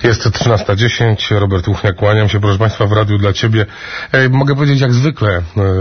Jest 13:10, Robert Łuchniak, kłaniam się, proszę Państwa, w radiu dla Ciebie. Mogę powiedzieć, jak zwykle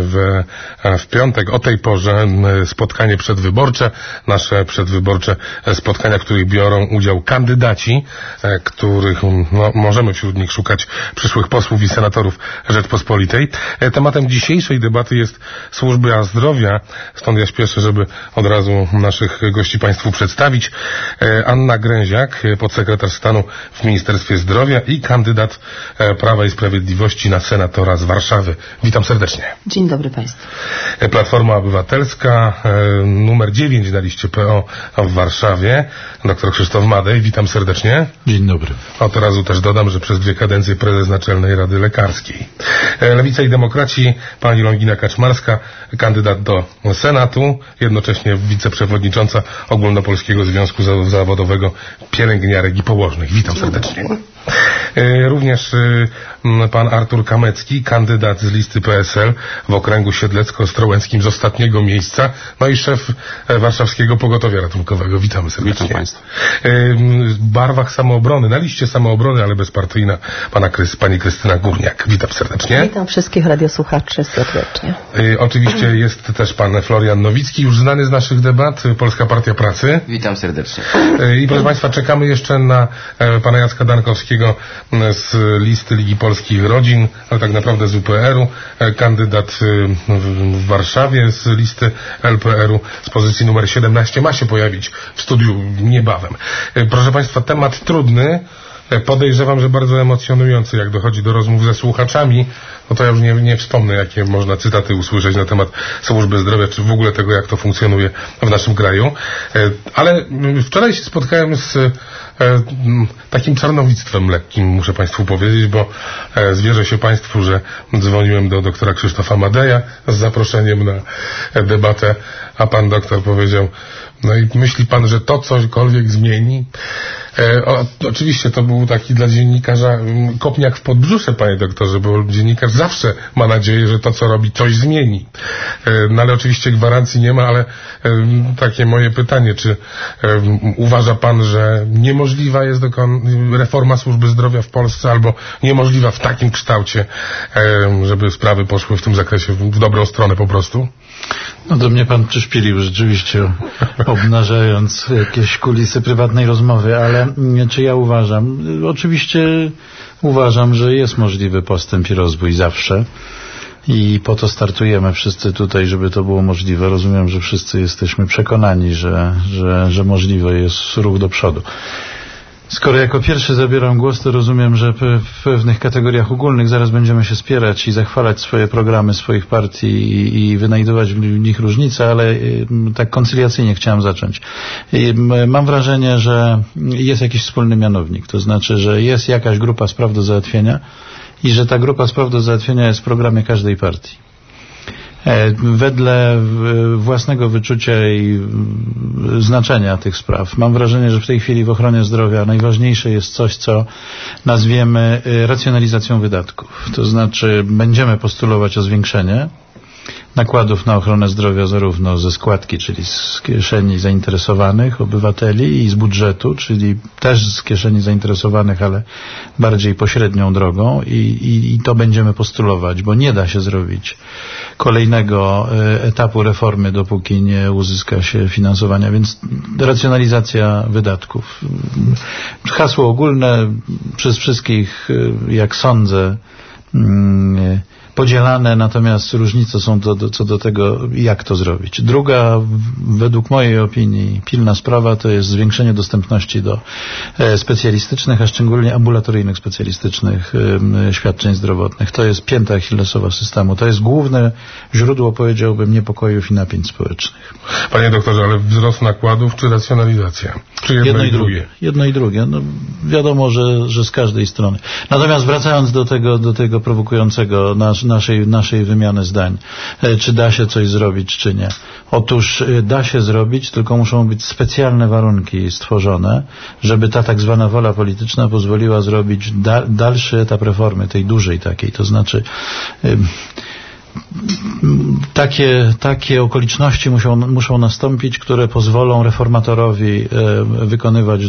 w piątek o tej porze spotkanie przedwyborcze, nasze przedwyborcze spotkania, w których biorą udział kandydaci, których możemy wśród nich szukać przyszłych posłów i senatorów Rzeczpospolitej. Tematem dzisiejszej debaty jest służba zdrowia, stąd ja śpieszę, żeby od razu naszych gości Państwu przedstawić. Anna Gręziak, podsekretarz stanu w Ministerstwie Zdrowia i kandydat Prawa i Sprawiedliwości na senatora z Warszawy. Witam serdecznie. Dzień dobry Państwu. Platforma Obywatelska, numer 9 na liście PO w Warszawie, dr Krzysztof Madej. Witam serdecznie. Dzień dobry. Od razu też dodam, że przez 2 kadencje prezes Naczelnej Rady Lekarskiej. Lewica i Demokraci, pani Longina Kaczmarska, kandydat do Senatu, jednocześnie wiceprzewodnicząca Ogólnopolskiego Związku Zawodowego Pielęgniarek i Położnych. Witam serdecznie. Również pan Artur Kamecki, kandydat z listy PSL w okręgu siedlecko-ostrołęckim z ostatniego miejsca, no i szef Warszawskiego Pogotowia Ratunkowego. Witamy serdecznie. Witam Państwa. W barwach Samoobrony, na liście Samoobrony, ale bezpartyjna, pani Krystyna Górniak. Witam serdecznie. Witam wszystkich radiosłuchaczy serdecznie. Oczywiście jest też pan Florian Nowicki, już znany z naszych debat, Polska Partia Pracy. Witam serdecznie. I proszę Państwa, czekamy jeszcze na pana Jacka Dankowskiego z listy Ligi Polskich Rodzin, ale tak naprawdę z UPR-u, kandydat w Warszawie z listy LPR-u z pozycji numer 17 ma się pojawić w studiu niebawem. Proszę Państwa, temat trudny, podejrzewam, że bardzo emocjonujący, jak dochodzi do rozmów ze słuchaczami, no to ja już nie wspomnę, jakie można cytaty usłyszeć na temat służby zdrowia, czy w ogóle tego, jak to funkcjonuje w naszym kraju. Ale wczoraj się spotkałem z takim czarnowictwem lekkim, muszę Państwu powiedzieć, bo zwierzę się Państwu, że dzwoniłem do doktora Krzysztofa Madeja z zaproszeniem na debatę, a pan doktor powiedział: no i myśli pan, że to cośkolwiek zmieni? Oczywiście to był taki dla dziennikarza kopniak w podbrzusze, panie doktorze, bo dziennikarz zawsze ma nadzieję, że to, co robi, coś zmieni. No ale oczywiście gwarancji nie ma, ale takie moje pytanie, czy uważa pan, że niemożliwa jest reforma służby zdrowia w Polsce, albo niemożliwa w takim kształcie, żeby sprawy poszły w tym zakresie w dobrą stronę po prostu? No do mnie pan przyszpilił rzeczywiście, obnażając jakieś kulisy prywatnej rozmowy, ale czy ja uważam? Oczywiście uważam, że jest możliwy postęp i rozwój zawsze i po to startujemy wszyscy tutaj, żeby to było możliwe. Rozumiem, że wszyscy jesteśmy przekonani, że możliwy jest ruch do przodu. Skoro jako pierwszy zabieram głos, to rozumiem, że w pewnych kategoriach ogólnych zaraz będziemy się spierać i zachwalać swoje programy swoich partii i wynajdować w nich różnice, ale tak koncyliacyjnie chciałem zacząć. Mam wrażenie, że jest jakiś wspólny mianownik, to znaczy, że jest jakaś grupa spraw do załatwienia i że ta grupa spraw do załatwienia jest w programie każdej partii. Wedle własnego wyczucia i znaczenia tych spraw. Mam wrażenie, że w tej chwili w ochronie zdrowia najważniejsze jest coś, co nazwiemy racjonalizacją wydatków. To znaczy będziemy postulować o zwiększenie nakładów na ochronę zdrowia zarówno ze składki, czyli z kieszeni zainteresowanych obywateli, i z budżetu, czyli też z kieszeni zainteresowanych, ale bardziej pośrednią drogą, i to będziemy postulować, bo nie da się zrobić kolejnego etapu reformy, dopóki nie uzyska się finansowania, więc racjonalizacja wydatków. Hasło ogólne przez wszystkich, jak sądzę, podzielane, natomiast różnice są co do tego, jak to zrobić. Druga, według mojej opinii, pilna sprawa to jest zwiększenie dostępności do specjalistycznych, a szczególnie ambulatoryjnych specjalistycznych świadczeń zdrowotnych. To jest pięta achillesowa systemu. To jest główne źródło, powiedziałbym, niepokojów i napięć społecznych. Panie doktorze, ale wzrost nakładów czy racjonalizacja? Czy jedno i drugie? Jedno i drugie. No, wiadomo, że z każdej strony. Natomiast wracając do tego prowokującego naszej wymiany zdań. Czy da się coś zrobić, czy nie? Otóż da się zrobić, tylko muszą być specjalne warunki stworzone, żeby ta tak zwana wola polityczna pozwoliła zrobić dalszy etap reformy, tej dużej takiej. To znaczy takie okoliczności muszą nastąpić, które pozwolą reformatorowi wykonywać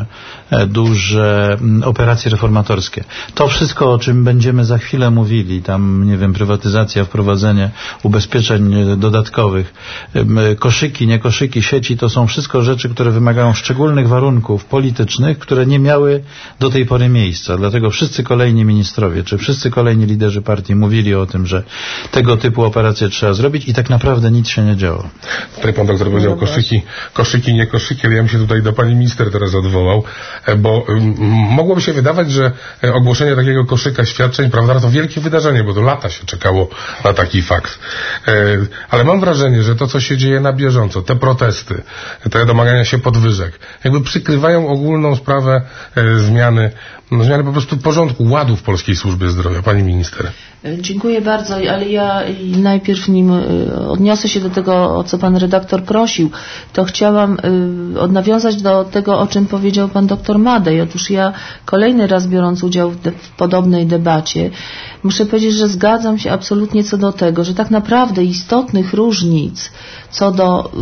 duże operacje reformatorskie. To wszystko, o czym będziemy za chwilę mówili, tam, nie wiem, prywatyzacja, wprowadzenie ubezpieczeń dodatkowych, koszyki, nie koszyki, sieci, to są wszystko rzeczy, które wymagają szczególnych warunków politycznych, które nie miały do tej pory miejsca. Dlatego wszyscy kolejni ministrowie, czy wszyscy kolejni liderzy partii mówili o tym, że tego typu operacje trzeba zrobić i tak naprawdę nic się nie działo. Tutaj pan doktor powiedział koszyki, nie koszyki, ale ja bym się tutaj do pani minister teraz odwołał, bo mogłoby się wydawać, że ogłoszenie takiego koszyka świadczeń, prawda, to wielkie wydarzenie, bo to lata się czekało na taki fakt. Ale mam wrażenie, że to, co się dzieje na bieżąco, te protesty, te domagania się podwyżek, jakby przykrywają ogólną sprawę zmiany po prostu porządku, ładu w polskiej służbie zdrowia. Pani minister. Dziękuję bardzo, ale ja najpierw, nim odniosę się do tego, o co pan redaktor prosił, to chciałam nawiązać do tego, o czym powiedział pan doktor Madej. Otóż ja kolejny raz, biorąc udział w podobnej debacie, muszę powiedzieć, że zgadzam się absolutnie co do tego, że tak naprawdę istotnych różnic co do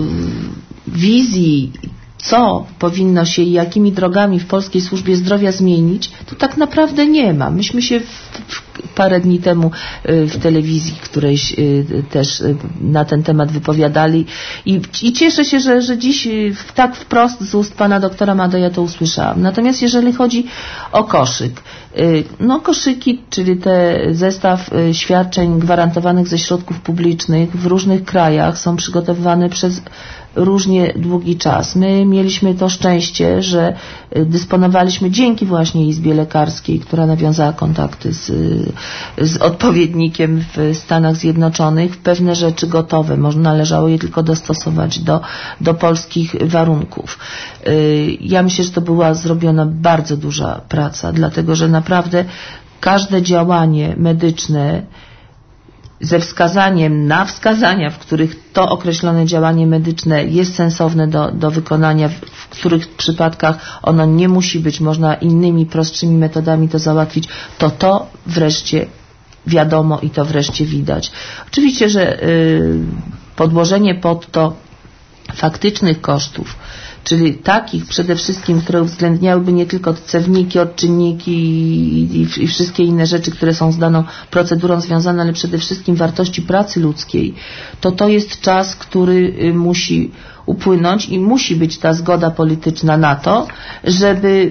wizji, co powinno się i jakimi drogami w polskiej służbie zdrowia zmienić, to tak naprawdę nie ma. Myśmy się parę dni temu w telewizji którejś też na ten temat wypowiadali i cieszę się, że dziś tak wprost z ust pana doktora Madeja to usłyszałam. Natomiast jeżeli chodzi o koszyk, koszyki, czyli zestaw świadczeń gwarantowanych ze środków publicznych w różnych krajach są przygotowywane przez różnie długi czas. My mieliśmy to szczęście, że dysponowaliśmy dzięki właśnie Izbie Lekarskiej, która nawiązała kontakty z odpowiednikiem w Stanach Zjednoczonych, pewne rzeczy gotowe. Należało je tylko dostosować do polskich warunków. Ja myślę, że to była zrobiona bardzo duża praca, dlatego że naprawdę każde działanie medyczne ze wskazaniem na wskazania, w których to określone działanie medyczne jest sensowne do wykonania, w których przypadkach ono nie musi być, można innymi, prostszymi metodami to załatwić, to wreszcie wiadomo i to wreszcie widać. Oczywiście, że podłożenie pod to faktycznych kosztów, czyli takich przede wszystkim, które uwzględniałyby nie tylko cewniki, odczynniki i wszystkie inne rzeczy, które są z daną procedurą związane, ale przede wszystkim wartości pracy ludzkiej, to jest czas, który musi upłynąć i musi być ta zgoda polityczna na to, żeby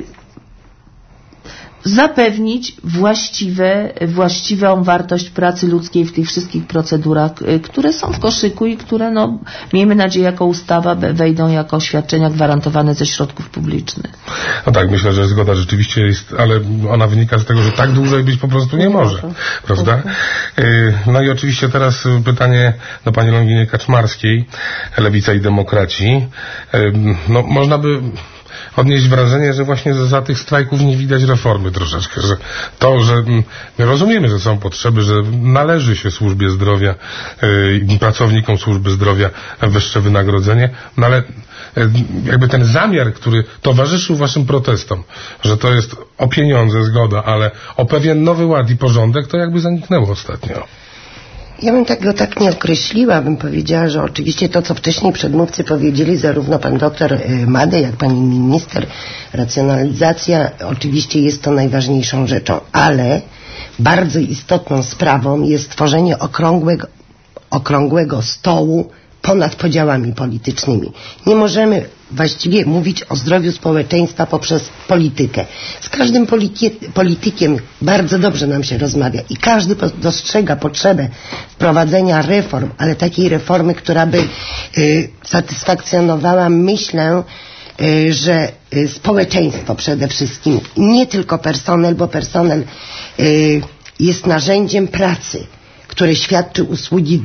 zapewnić właściwą wartość pracy ludzkiej w tych wszystkich procedurach, które są w koszyku i które, miejmy nadzieję, jako ustawa wejdą jako świadczenia gwarantowane ze środków publicznych. No tak, myślę, że zgoda rzeczywiście jest, ale ona wynika z tego, że tak dłużej być po prostu nie może, prawda? No i oczywiście teraz pytanie do pani Longinie Kaczmarskiej, Lewica i Demokraci. Można by odnieść wrażenie, że właśnie za tych strajków nie widać reformy troszeczkę, że my rozumiemy, że są potrzeby, że należy się służbie zdrowia i pracownikom służby zdrowia wyższe wynagrodzenie, ale jakby ten zamiar, który towarzyszył waszym protestom, że to jest o pieniądze, zgoda, ale o pewien nowy ład i porządek, to jakby zaniknęło ostatnio. Ja bym go tak nie określiła, bym powiedziała, że oczywiście to, co wcześniej przedmówcy powiedzieli, zarówno pan doktor Madej, jak pani minister, racjonalizacja, oczywiście jest to najważniejszą rzeczą, ale bardzo istotną sprawą jest stworzenie okrągłego stołu ponad podziałami politycznymi. Nie możemy właściwie mówić o zdrowiu społeczeństwa poprzez politykę. Z każdym politykiem bardzo dobrze nam się rozmawia i każdy dostrzega potrzebę wprowadzenia reform, ale takiej reformy, która by satysfakcjonowała, myślę, że społeczeństwo przede wszystkim, nie tylko personel, bo personel jest narzędziem pracy, które świadczy usługi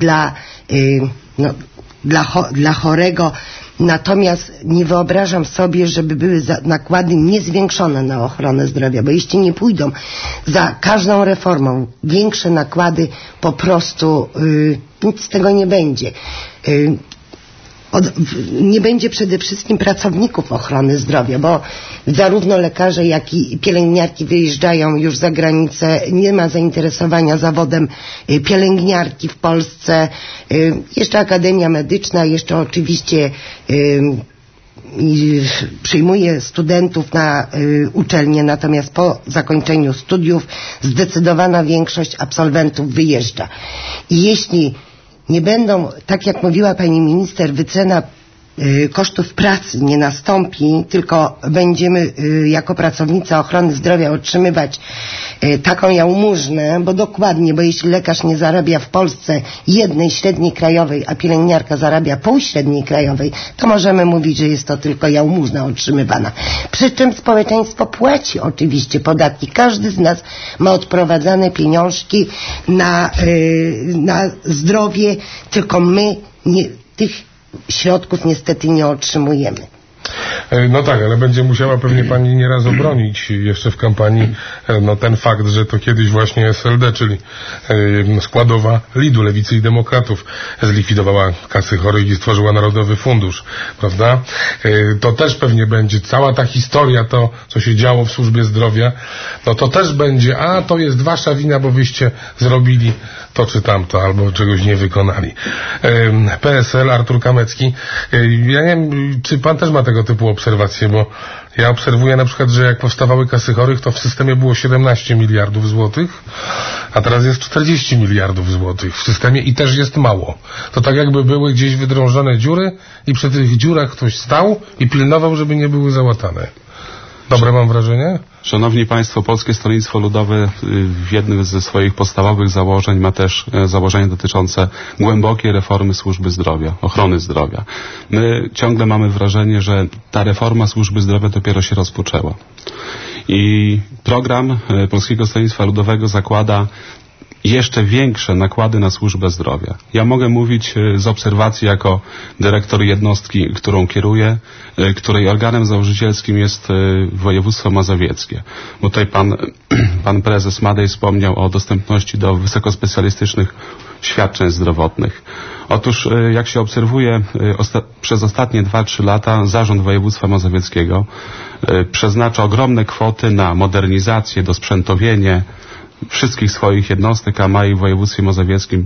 dla chorego. Natomiast nie wyobrażam sobie, żeby były nakłady niezwiększone na ochronę zdrowia, bo jeśli nie pójdą za każdą reformą większe nakłady, po prostu nic z tego nie będzie. nie będzie przede wszystkim pracowników ochrony zdrowia, bo zarówno lekarze, jak i pielęgniarki wyjeżdżają już za granicę, nie ma zainteresowania zawodem pielęgniarki w Polsce, jeszcze Akademia Medyczna, jeszcze oczywiście przyjmuje studentów na uczelnię, natomiast po zakończeniu studiów zdecydowana większość absolwentów wyjeżdża. I jeśli nie będą, tak jak mówiła pani minister, wycena kosztów pracy nie nastąpi, tylko będziemy jako pracownicy ochrony zdrowia otrzymywać taką jałmużnę, bo dokładnie, bo jeśli lekarz nie zarabia w Polsce jednej średniej krajowej, a pielęgniarka zarabia pół średniej krajowej, to możemy mówić, że jest to tylko jałmużna otrzymywana. Przy czym społeczeństwo płaci oczywiście podatki. Każdy z nas ma odprowadzane pieniążki na zdrowie, tylko my tych środków niestety nie otrzymujemy. No tak, ale będzie musiała pewnie pani nieraz obronić jeszcze w kampanii ten fakt, że to kiedyś właśnie SLD, czyli składowa Lidu, Lewicy i Demokratów, zlikwidowała kasy chorych i stworzyła Narodowy Fundusz, prawda? To też pewnie będzie cała ta historia, to co się działo w służbie zdrowia, no to też będzie, to jest wasza wina, bo wyście zrobili to czy tamto, albo czegoś nie wykonali. PSL, Artur Kamecki, ja nie wiem, czy pan też ma tego typu obserwacje, bo ja obserwuję na przykład, że jak powstawały kasy chorych, to w systemie było 17 miliardów złotych, a teraz jest 40 miliardów złotych w systemie i też jest mało. To tak jakby były gdzieś wydrążone dziury i przy tych dziurach ktoś stał i pilnował, żeby nie były załatane. Dobre mam wrażenie? Szanowni Państwo, Polskie Stronnictwo Ludowe w jednym ze swoich podstawowych założeń ma też założenie dotyczące głębokiej reformy służby zdrowia, ochrony zdrowia. My ciągle mamy wrażenie, że ta reforma służby zdrowia dopiero się rozpoczęła. I program Polskiego Stronnictwa Ludowego zakłada jeszcze większe nakłady na służbę zdrowia. Ja mogę mówić z obserwacji jako dyrektor jednostki, którą kieruję, której organem założycielskim jest województwo mazowieckie. Bo tutaj pan prezes Madej wspomniał o dostępności do wysokospecjalistycznych świadczeń zdrowotnych. Otóż jak się obserwuje przez ostatnie 2-3 lata zarząd województwa mazowieckiego przeznacza ogromne kwoty na modernizację, dosprzętowienie wszystkich swoich jednostek, a ma ich w województwie mazowieckim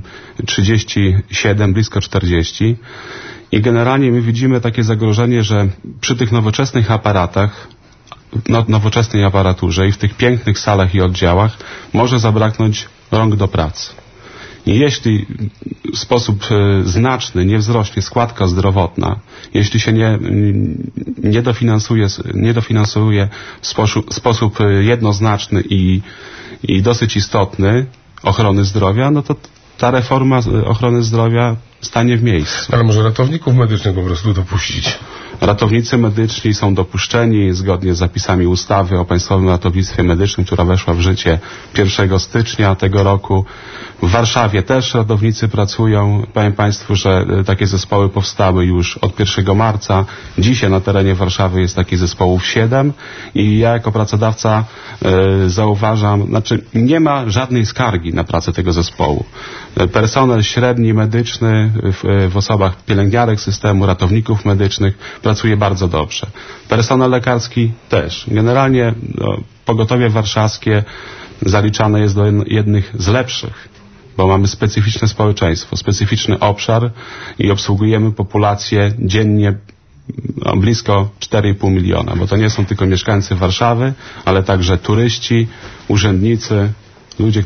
37, blisko 40. I generalnie my widzimy takie zagrożenie, że przy tych nowoczesnych aparatach, nowoczesnej aparaturze i w tych pięknych salach i oddziałach może zabraknąć rąk do pracy. I jeśli w sposób znaczny nie wzrośnie składka zdrowotna, jeśli się nie dofinansuje w sposób jednoznaczny i dosyć istotny ochrony zdrowia, no to ta reforma ochrony zdrowia stanie w miejscu. Ale może ratowników medycznych po prostu dopuścić? Ratownicy medyczni są dopuszczeni zgodnie z zapisami ustawy o Państwowym Ratownictwie Medycznym, która weszła w życie 1 stycznia tego roku. W Warszawie też ratownicy pracują. Powiem Państwu, że takie zespoły powstały już od 1 marca. Dzisiaj na terenie Warszawy jest takich zespołów 7 i ja jako pracodawca zauważam, nie ma żadnej skargi na pracę tego zespołu. Personel średni medyczny w osobach pielęgniarek systemu, ratowników medycznych pracuje bardzo dobrze. Personel lekarski też. Generalnie pogotowie warszawskie zaliczane jest do jednych z lepszych, bo mamy specyficzne społeczeństwo, specyficzny obszar i obsługujemy populację dziennie blisko 4,5 miliona, bo to nie są tylko mieszkańcy Warszawy, ale także turyści, urzędnicy, ludzie,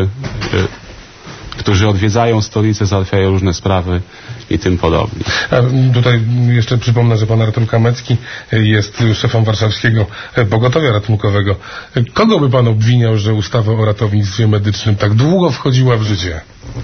którzy odwiedzają stolicę, załatwiają różne sprawy i tym podobnie. A tutaj jeszcze przypomnę, że pan Artur Kamecki jest szefem warszawskiego pogotowia ratunkowego. Kogo by pan obwiniał, że ustawa o ratownictwie medycznym tak długo wchodziła w życie?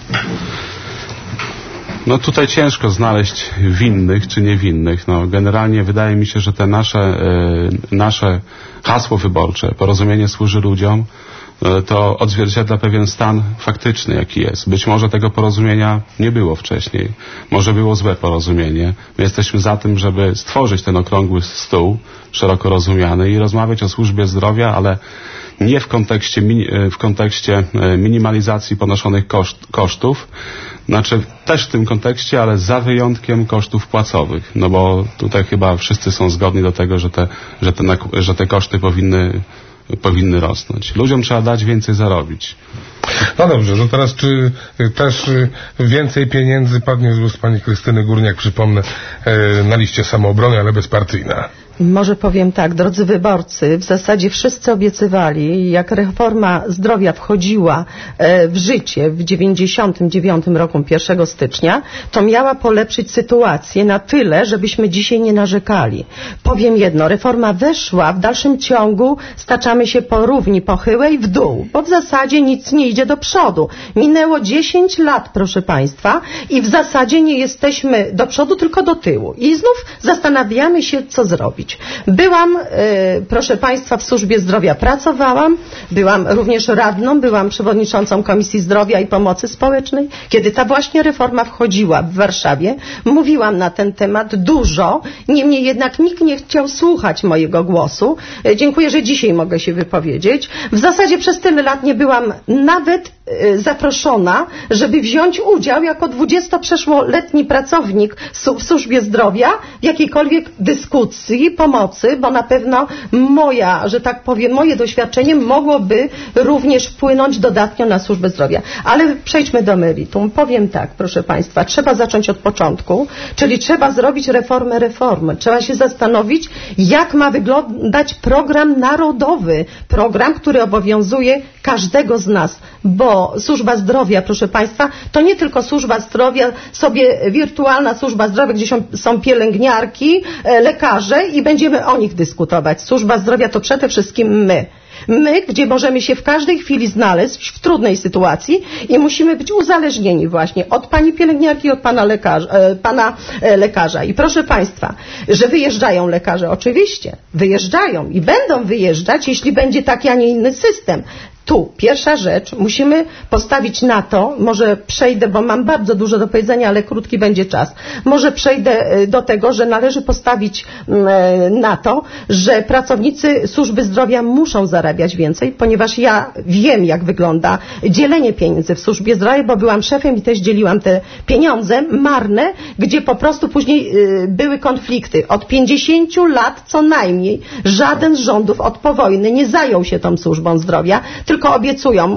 No tutaj ciężko znaleźć winnych czy niewinnych. No, generalnie wydaje mi się, że te nasze hasło wyborcze, porozumienie służy ludziom, to odzwierciedla pewien stan faktyczny, jaki jest. Być może tego porozumienia nie było wcześniej. Może było złe porozumienie. My jesteśmy za tym, żeby stworzyć ten okrągły stół, szeroko rozumiany i rozmawiać o służbie zdrowia, ale nie w kontekście minimalizacji ponoszonych kosztów, znaczy też w tym kontekście, ale za wyjątkiem kosztów płacowych, no bo tutaj chyba wszyscy są zgodni do tego, że te koszty powinny rosnąć. Ludziom trzeba dać więcej zarobić. No dobrze, to teraz czy też więcej pieniędzy padnie z ust pani Krystyny Górniak, przypomnę, na liście Samoobrony, ale bezpartyjna? Może powiem tak, drodzy wyborcy, w zasadzie wszyscy obiecywali, jak reforma zdrowia wchodziła w życie w 1999 roku, 1 stycznia, to miała polepszyć sytuację na tyle, żebyśmy dzisiaj nie narzekali. Powiem jedno, reforma weszła, w dalszym ciągu staczamy się po równi pochyłej w dół, bo w zasadzie nic nie idzie do przodu. Minęło 10 lat, proszę Państwa, i w zasadzie nie jesteśmy do przodu, tylko do tyłu. I znów zastanawiamy się, co zrobić. Byłam, proszę Państwa, w służbie zdrowia pracowałam, byłam również radną, byłam przewodniczącą Komisji Zdrowia i Pomocy Społecznej. Kiedy ta właśnie reforma wchodziła w Warszawie, mówiłam na ten temat dużo, niemniej jednak nikt nie chciał słuchać mojego głosu. Dziękuję, że dzisiaj mogę się wypowiedzieć. W zasadzie przez tyle lat nie byłam nawet zaproszona, żeby wziąć udział jako 20-przeszłoletni pracownik w służbie zdrowia w jakiejkolwiek dyskusji, pomocy, bo na pewno że tak powiem, moje doświadczenie mogłoby również wpłynąć dodatnio na służbę zdrowia. Ale przejdźmy do meritum. Powiem tak, proszę Państwa, trzeba zacząć od początku, czyli trzeba zrobić reformy. Trzeba się zastanowić, jak ma wyglądać program narodowy, program, który obowiązuje każdego z nas, bo służba zdrowia, proszę Państwa, to nie tylko służba zdrowia, sobie wirtualna służba zdrowia, gdzie są pielęgniarki, lekarze i będziemy o nich dyskutować. Służba zdrowia to przede wszystkim my. My, gdzie możemy się w każdej chwili znaleźć w trudnej sytuacji i musimy być uzależnieni właśnie od pani pielęgniarki i od pana lekarza. I proszę Państwa, że wyjeżdżają lekarze, oczywiście, wyjeżdżają i będą wyjeżdżać, jeśli będzie taki, a nie inny system. Tu pierwsza rzecz, musimy postawić na to, może przejdę, bo mam bardzo dużo do powiedzenia, ale krótki będzie czas. Może przejdę do tego, że należy postawić na to, że pracownicy służby zdrowia muszą zarabiać więcej, ponieważ ja wiem, jak wygląda dzielenie pieniędzy w służbie zdrowia, bo byłam szefem i też dzieliłam te pieniądze marne, gdzie po prostu później były konflikty. Od 50 lat co najmniej żaden z rządów od powojny nie zajął się tą służbą zdrowia, tylko obiecują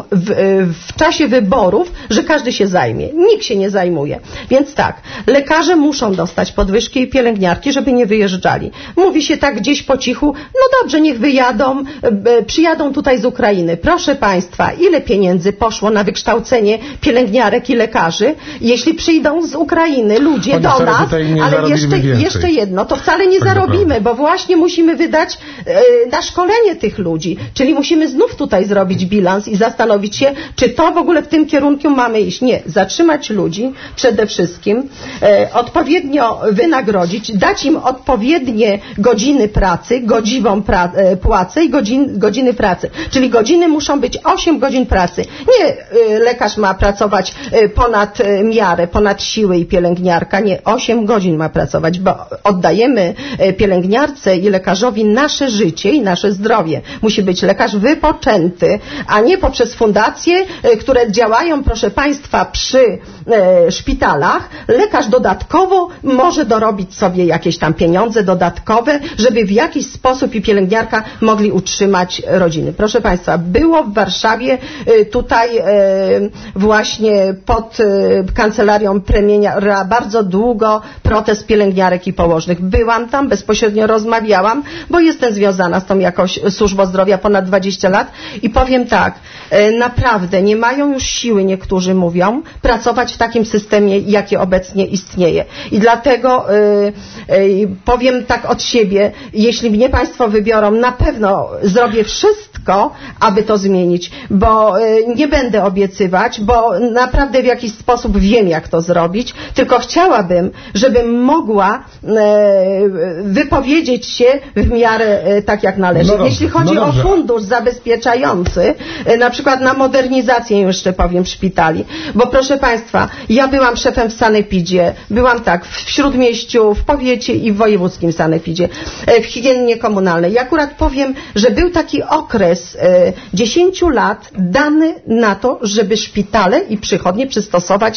w czasie wyborów, że każdy się zajmie. Nikt się nie zajmuje. Więc tak, lekarze muszą dostać podwyżki i pielęgniarki, żeby nie wyjeżdżali. Mówi się tak gdzieś po cichu, no dobrze, niech wyjadą, przyjadą tutaj z Ukrainy. Proszę Państwa, ile pieniędzy poszło na wykształcenie pielęgniarek i lekarzy, jeśli przyjdą z Ukrainy ludzie do nas, ale jeszcze jedno, to wcale nie zarobimy, bo właśnie musimy wydać na szkolenie tych ludzi, czyli musimy znów tutaj zrobić bilans i zastanowić się, czy to w ogóle w tym kierunku mamy iść. Nie, zatrzymać ludzi przede wszystkim, odpowiednio wynagrodzić, dać im odpowiednie godziny pracy, godziwą płacę i godziny pracy. Czyli godziny muszą być 8 godzin pracy. Nie lekarz ma pracować ponad miarę, ponad siły i pielęgniarka. Nie, 8 godzin ma pracować, bo oddajemy pielęgniarce i lekarzowi nasze życie i nasze zdrowie. Musi być lekarz wypoczęty, a nie poprzez fundacje, które działają, proszę Państwa, przy szpitalach. Lekarz dodatkowo może dorobić sobie jakieś tam pieniądze dodatkowe, żeby w jakiś sposób i pielęgniarka mogli utrzymać rodziny. Proszę Państwa, było w Warszawie tutaj właśnie pod kancelarią premiera bardzo długo protest pielęgniarek i położnych. Byłam tam, bezpośrednio rozmawiałam, bo jestem związana z tą jakoś służbą zdrowia ponad 20 lat i powiem tak, naprawdę nie mają już siły, niektórzy mówią, pracować w takim systemie, jaki obecnie istnieje. I dlatego powiem tak od siebie, jeśli mnie Państwo wybiorą, na pewno zrobię wszystko, aby to zmienić, bo nie będę obiecywać, bo naprawdę w jakiś sposób wiem, jak to zrobić, tylko chciałabym, żebym mogła wypowiedzieć się w miarę tak, jak należy. No dobrze, jeśli chodzi o fundusz zabezpieczający, na przykład na modernizację jeszcze powiem szpitali, bo proszę Państwa, ja byłam szefem w sanepidzie, byłam tak w Śródmieściu, w powiecie i w wojewódzkim sanepidzie, w higienie komunalnej. I akurat powiem, że był taki okres, okres 10 lat dany na to, żeby szpitale i przychodnie przystosować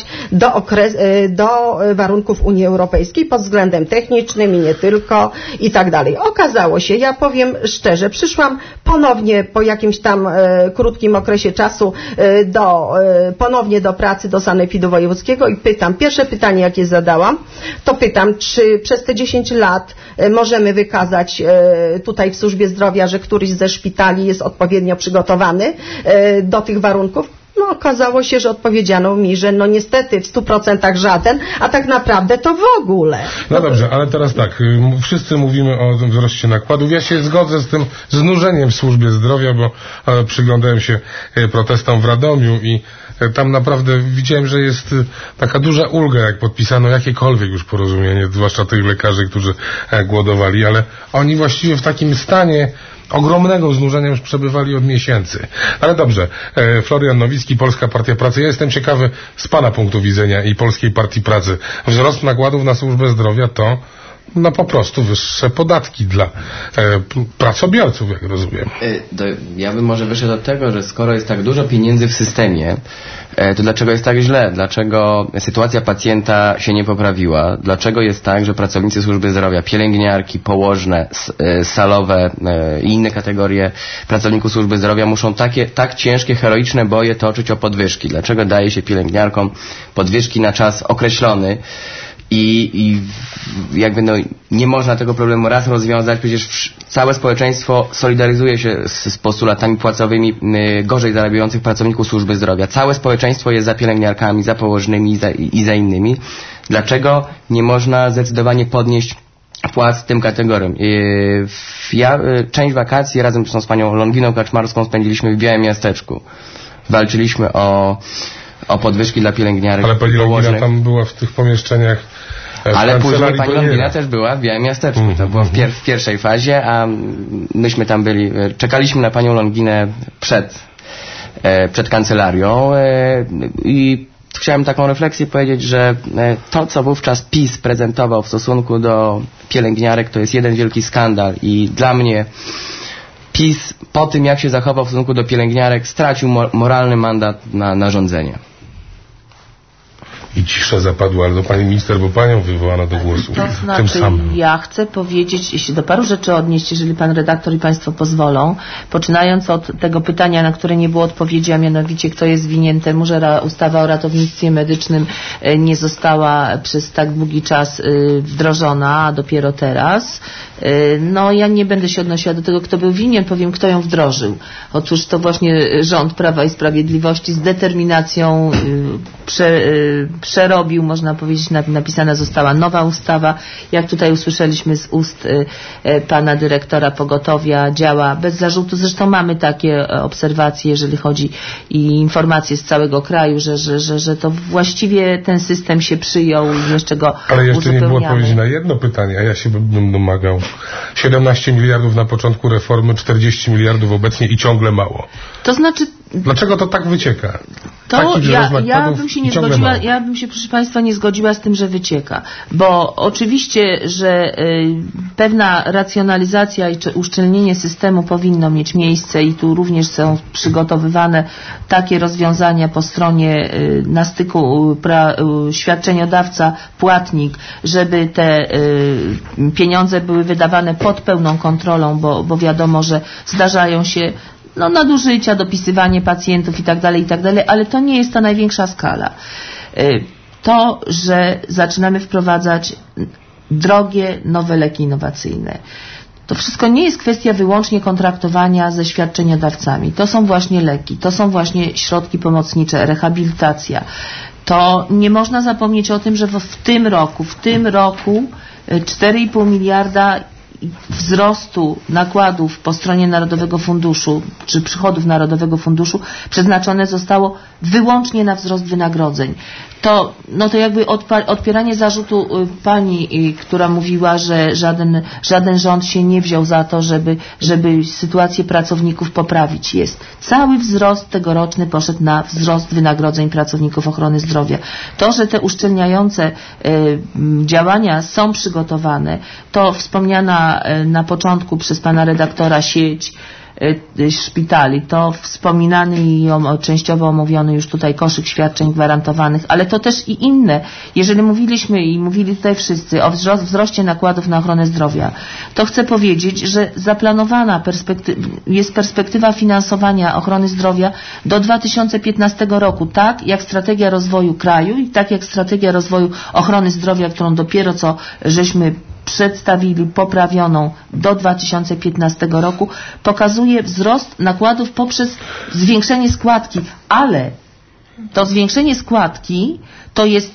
do warunków Unii Europejskiej pod względem technicznym i nie tylko i tak dalej. Okazało się, ja powiem szczerze, przyszłam ponownie po jakimś tam krótkim okresie czasu ponownie do pracy do Sanepidu Wojewódzkiego i pytam, pierwsze pytanie jakie zadałam, to pytam, czy przez te 10 lat możemy wykazać tutaj w służbie zdrowia, że któryś ze szpitali jest odpowiednio przygotowany do tych warunków. No okazało się, że odpowiedziano mi, że no niestety w 100% żaden, a tak naprawdę to w ogóle. No dobrze, ale teraz tak, wszyscy mówimy o tym wzroście nakładów. Ja się zgodzę z tym znużeniem w służbie zdrowia, bo przyglądałem się protestom w Radomiu i tam naprawdę widziałem, że jest taka duża ulga, jak podpisano jakiekolwiek już porozumienie, zwłaszcza tych lekarzy, którzy głodowali, ale oni właściwie w takim stanie ogromnego znużenia już przebywali od miesięcy. Ale dobrze, Florian Nowicki, Polska Partia Pracy. Ja jestem ciekawy z Pana punktu widzenia i Polskiej Partii Pracy. Wzrost nakładów na służbę zdrowia to no po prostu wyższe podatki dla pracobiorców, jak rozumiem. Ja bym może wyszedł od tego, że skoro jest tak dużo pieniędzy w systemie, to dlaczego jest tak źle? Dlaczego sytuacja pacjenta się nie poprawiła? Dlaczego jest tak, że pracownicy służby zdrowia, pielęgniarki, położne, salowe i inne kategorie pracowników służby zdrowia muszą tak ciężkie, heroiczne boje toczyć o podwyżki? Dlaczego daje się pielęgniarkom podwyżki na czas określony? I jakby no nie można tego problemu raz rozwiązać, przecież całe społeczeństwo solidaryzuje się z postulatami płacowymi gorzej zarabiających pracowników służby zdrowia. Całe społeczeństwo jest za pielęgniarkami, za położnymi i za innymi. Dlaczego nie można zdecydowanie podnieść płac tym kategoriom? Ja część wakacji razem z panią Longiną Kaczmarską spędziliśmy w Białymmiasteczku. Walczyliśmy o podwyżki dla pielęgniarek. Ale pani Longina tam była w tych pomieszczeniach. Ale później pani Longina też była w Białymmiasteczku. To było w pierwszej fazie, a myśmy tam byli, czekaliśmy na panią Longinę przed kancelarią i chciałem taką refleksję powiedzieć, że to, co wówczas PiS prezentował w stosunku do pielęgniarek, to jest jeden wielki skandal i dla mnie PiS po tym, jak się zachował w stosunku do pielęgniarek, stracił moralny mandat na rządzenie. I cisza zapadła, ale do pani minister, bo panią wywołano do głosu. To znaczy, tym samym. Ja chcę powiedzieć, jeśli do paru rzeczy odnieść, jeżeli pan redaktor i państwo pozwolą, poczynając od tego pytania, na które nie było odpowiedzi, a mianowicie kto jest winien temu, że ustawa o ratownictwie medycznym nie została przez tak długi czas wdrożona, a dopiero teraz. No ja nie będę się odnosiła do tego, kto był winien, powiem, kto ją wdrożył. Otóż to właśnie rząd Prawa i Sprawiedliwości z determinacją przerobił, można powiedzieć, napisana została nowa ustawa. Jak tutaj usłyszeliśmy z ust pana dyrektora pogotowia, działa bez zarzutu. Zresztą mamy takie obserwacje, jeżeli chodzi i informacje z całego kraju, że to właściwie ten system się przyjął i jeszcze go Ale jeszcze nie było odpowiedzi na jedno pytanie, a ja się bym domagał. 17 miliardów na początku reformy, 40 miliardów obecnie i ciągle mało. To znaczy... Dlaczego to tak wycieka? To ja bym się nie zgodziła, ja bym się, proszę państwa, nie zgodziła z tym, że wycieka. Bo oczywiście, że pewna racjonalizacja i uszczelnienie systemu powinno mieć miejsce i tu również są przygotowywane takie rozwiązania po stronie na styku świadczeniodawca, płatnik, żeby te pieniądze były wydawane pod pełną kontrolą, bo wiadomo, że zdarzają się nadużycia, dopisywanie pacjentów i tak dalej, ale to nie jest ta największa skala. To, że zaczynamy wprowadzać drogie, nowe leki innowacyjne. To wszystko nie jest kwestia wyłącznie kontraktowania ze świadczeniodawcami. To są właśnie leki, to są właśnie środki pomocnicze, rehabilitacja. To nie można zapomnieć o tym, że w tym roku 4,5 miliarda wzrostu nakładów po stronie Narodowego Funduszu, czy przychodów Narodowego Funduszu przeznaczone zostało wyłącznie na wzrost wynagrodzeń. To jakby odpieranie zarzutu pani, która mówiła, że żaden rząd się nie wziął za to, żeby sytuację pracowników poprawić. Cały wzrost tegoroczny poszedł na wzrost wynagrodzeń pracowników ochrony zdrowia. To, że te uszczelniające działania są przygotowane, to wspomniana na początku przez pana redaktora sieć szpitali, to wspominany i częściowo omówiony już tutaj koszyk świadczeń gwarantowanych, ale to też i inne. Jeżeli mówiliśmy i mówili tutaj wszyscy o wzroście nakładów na ochronę zdrowia, to chcę powiedzieć, że zaplanowana jest perspektywa finansowania ochrony zdrowia do 2015 roku, tak jak strategia rozwoju kraju i tak jak strategia rozwoju ochrony zdrowia, którą dopiero co żeśmy przedstawili, poprawioną do 2015 roku, pokazuje wzrost nakładów poprzez zwiększenie składki, ale to zwiększenie składki to jest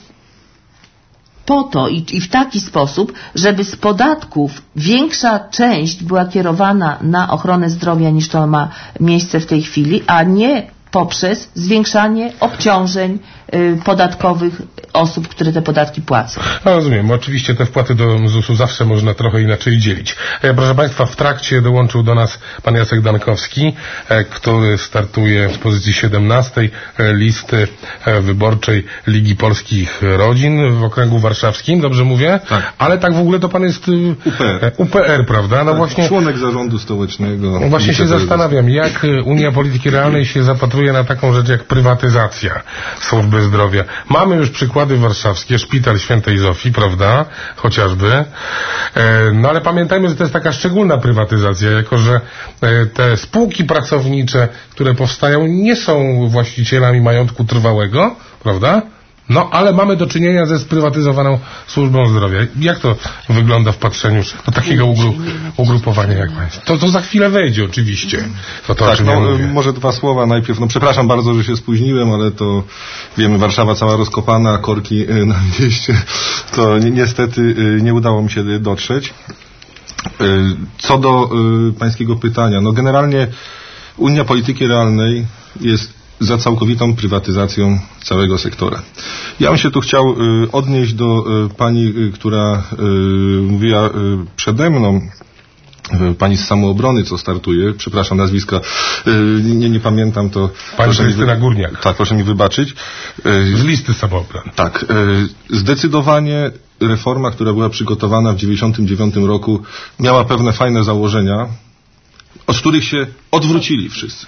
po to i w taki sposób, żeby z podatków większa część była kierowana na ochronę zdrowia niż to ma miejsce w tej chwili, a nie poprzez zwiększanie obciążeń podatkowych osób, które te podatki płacą. No rozumiem. Oczywiście te wpłaty do ZUS-u zawsze można trochę inaczej dzielić. Proszę Państwa, w trakcie dołączył do nas pan Jacek Dankowski, który startuje w pozycji 17 listy wyborczej Ligi Polskich Rodzin w okręgu warszawskim. Dobrze mówię? Tak. Ale tak w ogóle to pan jest UPR, prawda? No tak, właśnie. Członek zarządu stołecznego. Właśnie się zastanawiam, jak Unia Polityki Realnej się zapatruje na taką rzecz jak prywatyzacja służby zdrowia. Mamy już przykłady warszawskie, Szpital Świętej Zofii, prawda? Chociażby. No ale pamiętajmy, że to jest taka szczególna prywatyzacja, jako że te spółki pracownicze, które powstają, nie są właścicielami majątku trwałego, prawda? No, ale mamy do czynienia ze sprywatyzowaną służbą zdrowia. Jak to wygląda w patrzeniu do takiego ugrupowania jak państwo? To za chwilę wejdzie oczywiście. Tak, może dwa słowa najpierw. No przepraszam bardzo, że się spóźniłem, ale to wiemy, Warszawa cała rozkopana, korki na mieście. To niestety nie udało mi się dotrzeć. Co do pańskiego pytania, no generalnie Unia Polityki Realnej jest za całkowitą prywatyzacją całego sektora. Ja bym się tu chciał odnieść do pani, która mówiła przede mną, pani z Samoobrony, co startuje, przepraszam nazwiska, nie pamiętam to. Pani Krystyna Górniak. Tak, proszę mi wybaczyć. Z listy Samoobrony. Tak, zdecydowanie reforma, która była przygotowana w 1999 roku, miała pewne fajne założenia, od których się odwrócili wszyscy.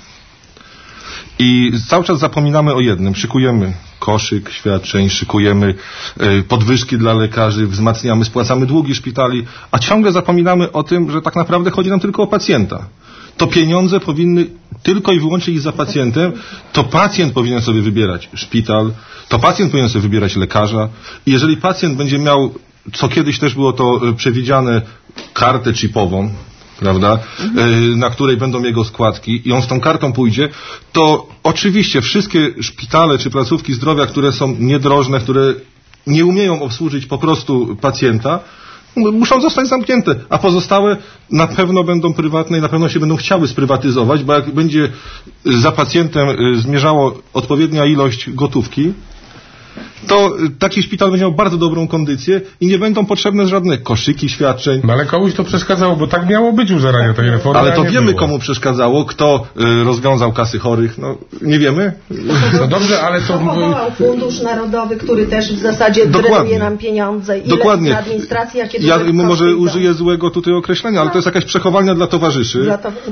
I cały czas zapominamy o jednym. Szykujemy koszyk świadczeń, szykujemy podwyżki dla lekarzy, wzmacniamy, spłacamy długi szpitali, a ciągle zapominamy o tym, że tak naprawdę chodzi nam tylko o pacjenta. To pieniądze powinny tylko i wyłącznie iść za pacjentem. To pacjent powinien sobie wybierać szpital, to pacjent powinien sobie wybierać lekarza. I jeżeli pacjent będzie miał, co kiedyś też było to przewidziane, kartę chipową, prawda, na której będą jego składki i on z tą kartą pójdzie, to oczywiście wszystkie szpitale czy placówki zdrowia, które są niedrożne, które nie umieją obsłużyć po prostu pacjenta, muszą zostać zamknięte, a pozostałe na pewno będą prywatne i na pewno się będą chciały sprywatyzować, bo jak będzie za pacjentem zmierzało odpowiednia ilość gotówki, to taki szpital będzie miał bardzo dobrą kondycję i nie będą potrzebne żadne koszyki świadczeń. No ale komuś to przeszkadzało, bo tak miało być u zarania tej reformy. Ale to wiemy, komu przeszkadzało, kto rozwiązał kasy chorych. No, nie wiemy? No dobrze, ale to... Powołał Fundusz Narodowy, który też w zasadzie drenuje nam pieniądze. Dokładnie. Administracji, jakie ja może użyję złego tutaj określenia, ale to jest jakaś przechowalnia dla towarzyszy,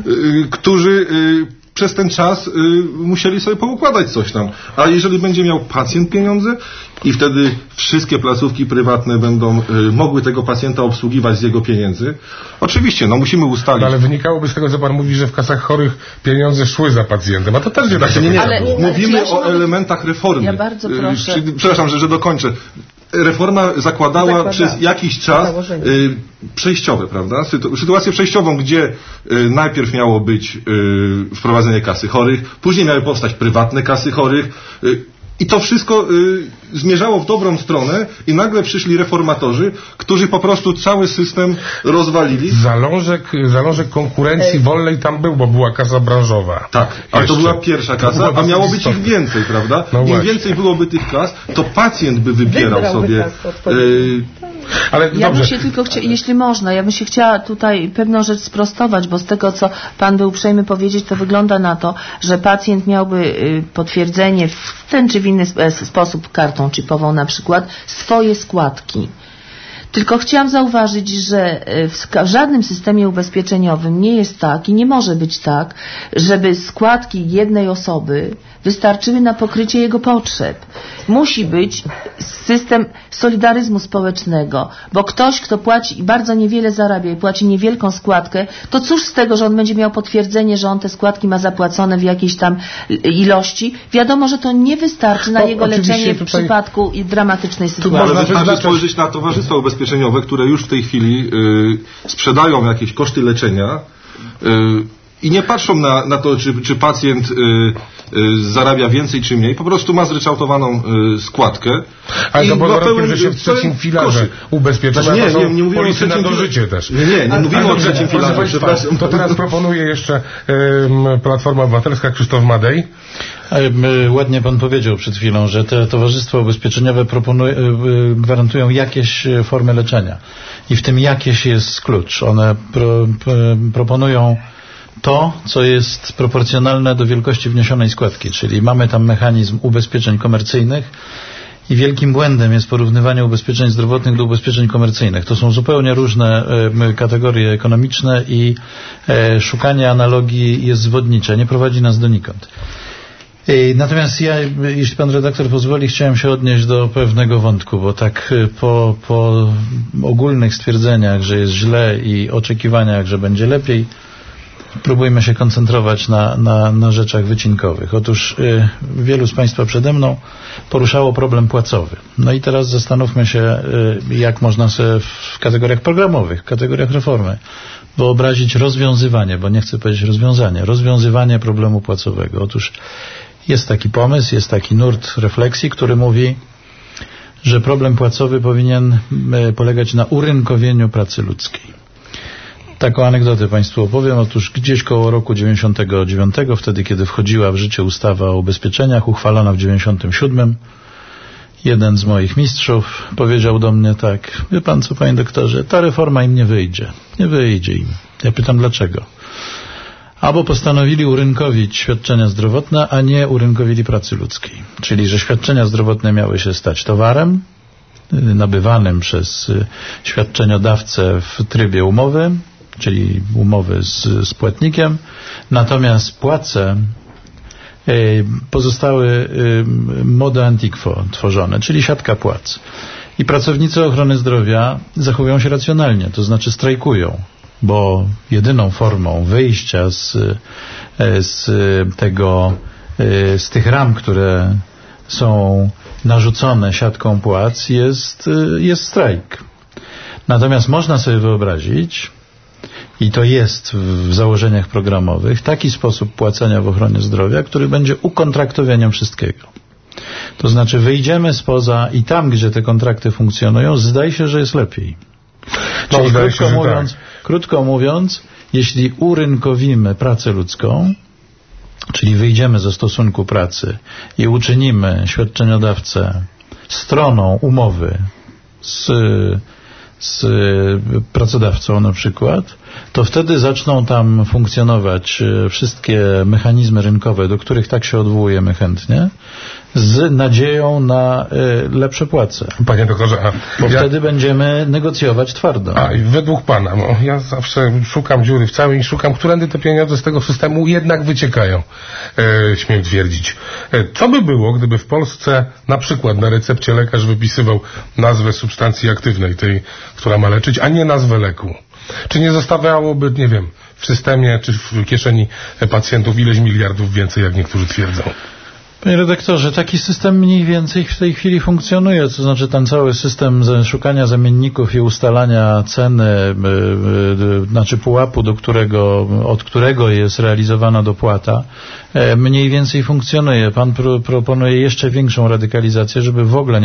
którzy przez ten czas musieli sobie poukładać coś tam. A jeżeli będzie miał pacjent pieniądze i wtedy wszystkie placówki prywatne będą mogły tego pacjenta obsługiwać z jego pieniędzy, oczywiście, no musimy ustalić. No, ale wynikałoby z tego, co pan mówi, że w kasach chorych pieniądze szły za pacjentem, a to też nie tak. Mówimy o elementach reformy. Ja bardzo proszę. Przepraszam, że dokończę. Reforma zakładała przez jakiś czas przejściowe, prawda? Sytuację przejściową, gdzie najpierw miało być wprowadzenie kasy chorych, później miały powstać prywatne kasy chorych i to wszystko zmierzało w dobrą stronę i nagle przyszli reformatorzy, którzy po prostu cały system rozwalili. Zalążek konkurencji wolnej tam był, bo była kasa branżowa. Tak, ale to była pierwsza kasa, a miało być ich więcej, prawda? No im więcej byłoby tych kas, to pacjent by wybierał sobie... Ale ja dobrze. bym się tylko jeśli można, ja bym się chciała tutaj pewną rzecz sprostować, bo z tego, co pan był uprzejmy powiedzieć, to wygląda na to, że pacjent miałby potwierdzenie w ten czy w inny sposób, kartą chipową na przykład, swoje składki. Tylko chciałam zauważyć, że w żadnym systemie ubezpieczeniowym nie jest tak i nie może być tak, żeby składki jednej osoby wystarczyły na pokrycie jego potrzeb. Musi być system solidaryzmu społecznego, bo ktoś, kto płaci i bardzo niewiele zarabia i płaci niewielką składkę, to cóż z tego, że on będzie miał potwierdzenie, że on te składki ma zapłacone w jakiejś tam ilości. Wiadomo, że to nie wystarczy na jego leczenie w przypadku dramatycznej sytuacji. Ale wystarczy spojrzeć na towarzystwa ubezpieczeniowe, które już w tej chwili sprzedają jakieś koszty leczenia i nie patrzą na to, czy pacjent zarabia więcej czy mniej, po prostu ma zryczałtowaną składkę. Ale to poza tym, że się w trzecim filarze ubezpiecza, nie mówimy o trzecim dożycie też. Nie mówimy o trzecim filarze. To teraz proponuję jeszcze Platforma Obywatelska, Krzysztof Madej. Ładnie pan powiedział przed chwilą, że te towarzystwa ubezpieczeniowe gwarantują jakieś formy leczenia. I w tym jakieś jest klucz. One proponują to, co jest proporcjonalne do wielkości wniesionej składki, czyli mamy tam mechanizm ubezpieczeń komercyjnych i wielkim błędem jest porównywanie ubezpieczeń zdrowotnych do ubezpieczeń komercyjnych. To są zupełnie różne kategorie ekonomiczne i szukanie analogii jest zwodnicze, nie prowadzi nas donikąd. Natomiast ja, jeśli pan redaktor pozwoli, chciałem się odnieść do pewnego wątku, bo tak po ogólnych stwierdzeniach, że jest źle i oczekiwaniach, że będzie lepiej, próbujmy się koncentrować na rzeczach wycinkowych. Otóż wielu z państwa przede mną poruszało problem płacowy. No i teraz zastanówmy się, jak można sobie w kategoriach programowych, w kategoriach reformy wyobrazić rozwiązywanie, bo nie chcę powiedzieć rozwiązywanie problemu płacowego. Otóż jest taki pomysł, jest taki nurt refleksji, który mówi, że problem płacowy powinien polegać na urynkowieniu pracy ludzkiej. Taką anegdotę państwu opowiem. Otóż gdzieś koło roku 99, wtedy kiedy wchodziła w życie ustawa o ubezpieczeniach, uchwalona w 97, jeden z moich mistrzów powiedział do mnie tak: wie pan co, panie doktorze, ta reforma im nie wyjdzie. Nie wyjdzie im. Ja pytam dlaczego. Albo postanowili urynkowić świadczenia zdrowotne, a nie urynkowili pracy ludzkiej. Czyli, że świadczenia zdrowotne miały się stać towarem nabywanym przez świadczeniodawcę w trybie umowy, czyli umowy z płatnikiem, natomiast płace pozostały modo antiquo tworzone, czyli siatka płac. I pracownicy ochrony zdrowia zachowują się racjonalnie, to znaczy strajkują, bo jedyną formą wyjścia z tych ram, które są narzucone siatką płac, jest strajk. Natomiast można sobie wyobrazić, i to jest w założeniach programowych, taki sposób płacenia w ochronie zdrowia, który będzie ukontraktowieniem wszystkiego. To znaczy wyjdziemy spoza i tam, gdzie te kontrakty funkcjonują, zdaje się, że jest lepiej. Czyli krótko mówiąc, jeśli urynkowimy pracę ludzką, czyli wyjdziemy ze stosunku pracy i uczynimy świadczeniodawcę stroną umowy z pracodawcą na przykład, to wtedy zaczną tam funkcjonować wszystkie mechanizmy rynkowe, do których tak się odwołujemy chętnie, z nadzieją na lepsze płace. Panie doktorze, bo wtedy będziemy negocjować twardo. I według pana, ja zawsze szukam dziury w całym i szukam, którędy te pieniądze z tego systemu jednak wyciekają, śmiem twierdzić. Co by było, gdyby w Polsce na przykład na recepcie lekarz wypisywał nazwę substancji aktywnej, tej, która ma leczyć, a nie nazwę leku? Czy nie zostawiałoby, nie wiem, w systemie czy w kieszeni pacjentów ileś miliardów więcej, jak niektórzy twierdzą? Panie redaktorze, taki system mniej więcej w tej chwili funkcjonuje, to znaczy ten cały system szukania zamienników i ustalania ceny, znaczy pułapu, od którego jest realizowana dopłata, mniej więcej funkcjonuje. Pan proponuje jeszcze większą radykalizację, żeby w ogóle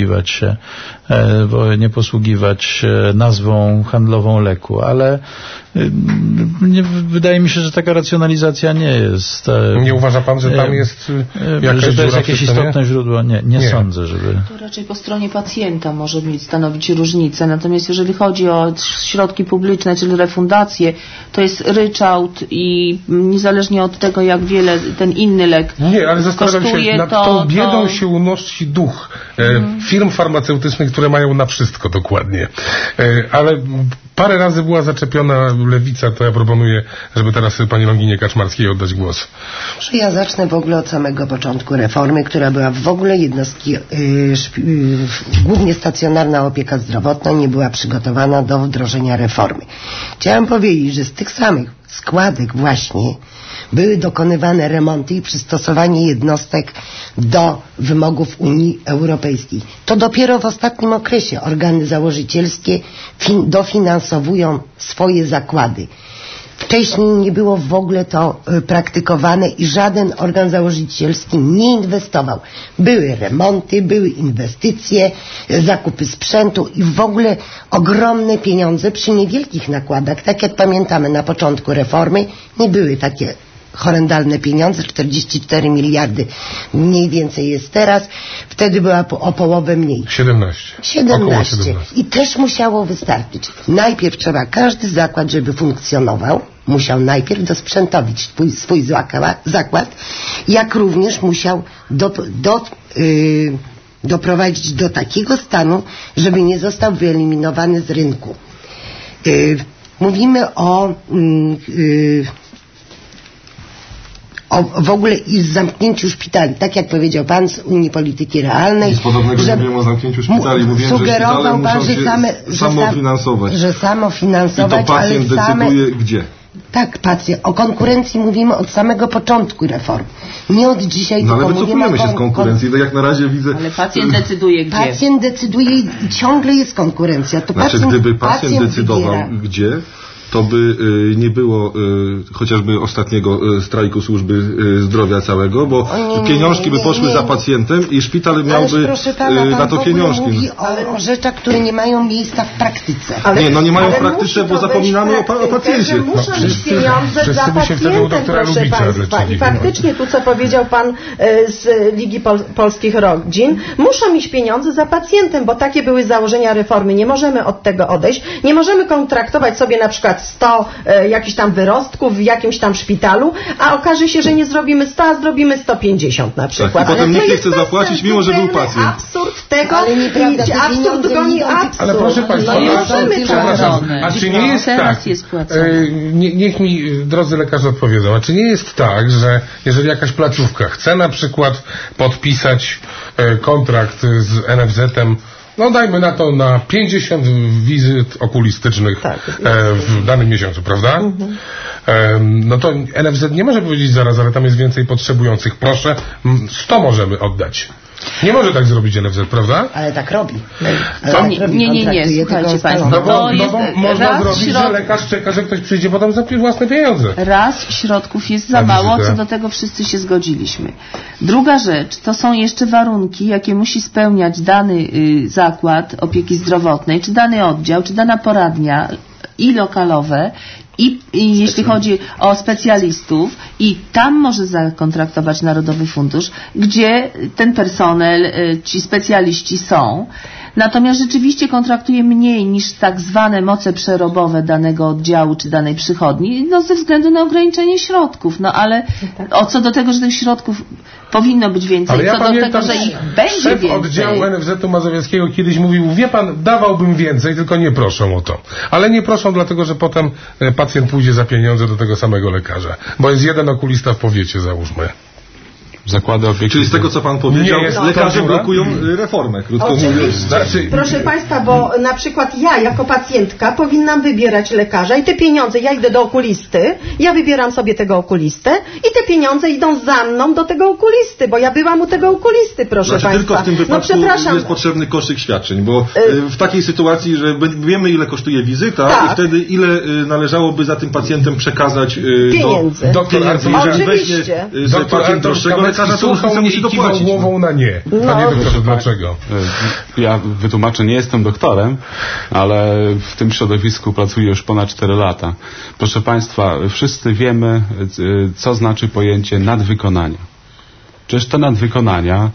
nie posługiwać się nazwą handlową leku, ale wydaje mi się, że taka racjonalizacja nie jest. Nie uważa pan, że tam jest że to jest jakieś istotne źródło? Nie sądzę, żeby... To raczej po stronie pacjenta może stanowić różnicę. Natomiast jeżeli chodzi o środki publiczne, czyli refundacje, to jest ryczałt i niezależnie od tego, jak wiele ile ten inny lek Nie, ale zastanawiam się, kosztuje, nad tą biedą się unosi duch firm farmaceutycznych, które mają na wszystko dokładnie. Ale parę razy była zaczepiona lewica, to ja proponuję, żeby teraz pani Longinie Kaczmarskiej oddać głos. Może ja zacznę w ogóle od samego początku reformy, która była w ogóle jednostki, głównie stacjonarna opieka zdrowotna nie była przygotowana do wdrożenia reformy. Chciałam powiedzieć, że z tych samych składek właśnie były dokonywane remonty i przystosowanie jednostek do wymogów Unii Europejskiej. To dopiero w ostatnim okresie organy założycielskie dofinansowują swoje zakłady. Wcześniej nie było w ogóle to praktykowane i żaden organ założycielski nie inwestował. Były remonty, były inwestycje, zakupy sprzętu i w ogóle ogromne pieniądze przy niewielkich nakładach. Tak jak pamiętamy na początku reformy, nie były takie horrendalne pieniądze, 44 miliardy mniej więcej jest teraz, wtedy była o połowę mniej. 17. Około 17. I też musiało wystarczyć. Najpierw trzeba, każdy zakład, żeby funkcjonował, musiał najpierw dosprzętowić swój zakład, jak również musiał doprowadzić do takiego stanu, żeby nie został wyeliminowany z rynku. Mówimy o w ogóle i zamknięciu szpitali, tak jak powiedział pan z Unii Polityki Realnej. Nic podobnego nie mówiłem o zamknięciu szpitali. Mówiłem, że szpitale muszą się samofinansować. Że samofinansować, i to pacjent decyduje gdzie. Tak, pacjent. O konkurencji mówimy od samego początku reform. Nie od dzisiaj. No ale wycofujemy się z konkurencji. Jak na razie widzę... Ale pacjent decyduje gdzie. Pacjent decyduje i ciągle jest konkurencja. To znaczy, gdyby pacjent decydował wybiera. Gdzie, to by nie było chociażby ostatniego strajku służby zdrowia całego, bo pieniążki by poszły za pacjentem i szpital miałby na to pieniążki. Mówi o rzeczach, które nie mają miejsca w praktyce. Nie mają w praktyce, bo zapominamy o pacjencie. Muszą być pieniądze za pacjentem, proszę państwa. I faktycznie tu, co powiedział pan z Ligi Polskich Rodzin, muszą mieć pieniądze za pacjentem, bo takie były założenia reformy. Nie możemy od tego odejść. Nie możemy kontraktować sobie na przykład 100 jakichś tam wyrostków w jakimś tam szpitalu, a okaże się, że nie zrobimy 100, a zrobimy 150 na przykład. Tak, i potem nikt nie chce zapłacić, mimo że był pacjent. Absurd tego i absurd goni absurd. Ale proszę państwa, a czy nie jest tak, niech mi drodzy lekarze odpowiedzą, a czy nie jest tak, że jeżeli jakaś placówka chce na przykład podpisać kontrakt z NFZ-em, no dajmy na to na 50 wizyt okulistycznych w danym miesiącu, prawda? No to NFZ nie może powiedzieć zaraz, ale tam jest więcej potrzebujących. Proszę, 100 możemy oddać. Nie może tak zrobić NFZ, prawda? Ale tak robi. Nie, słuchajcie państwo. No bo można zrobić, że lekarz czeka, że ktoś przyjdzie potem za własne pieniądze. Raz środków jest za mało, co do tego wszyscy się zgodziliśmy. Druga rzecz, to są jeszcze warunki, jakie musi spełniać dany zakład opieki zdrowotnej, czy dany oddział, czy dana poradnia i lokalowe, i jeśli chodzi o specjalistów, i tam może zakontraktować Narodowy Fundusz, gdzie ten personel, ci specjaliści są. Natomiast rzeczywiście kontraktuje mniej niż tak zwane moce przerobowe danego oddziału czy danej przychodni, no ze względu na ograniczenie środków. No ale co do tego, że tych środków powinno być więcej, ale ja co do tego, że ich będzie szef więcej. oddziału NFZ-u Mazowieckiego kiedyś mówił, wie pan, dawałbym więcej, tylko nie proszą o to. Ale nie proszą dlatego, że potem pacjent pójdzie za pieniądze do tego samego lekarza. Bo jest jeden okulista w powiecie, załóżmy. Zakłady opieki. Czyli z tego, co pan powiedział, lekarze blokują reformę, krótko mówiąc. Proszę państwa, bo na przykład ja jako pacjentka powinnam wybierać lekarza i te pieniądze, ja idę do okulisty, ja wybieram sobie tego okulistę i te pieniądze idą za mną do tego okulisty, bo ja byłam u tego okulisty, proszę państwa. Tylko w tym wypadku jest potrzebny koszyk świadczeń, bo w takiej sytuacji, że wiemy, ile kosztuje wizyta i wtedy ile należałoby za tym pacjentem przekazać pieniędzy. Jeżeli weźmie sobie pacjent droższego lekarza, to różnica musi dopłacić. Głową na nie. Panie doktorze, dlaczego? Ja wytłumaczę, nie jestem doktorem, ale w tym środowisku pracuję już ponad 4 lata. Proszę państwa, wszyscy wiemy, co znaczy pojęcie nadwykonania. Przecież te nadwykonania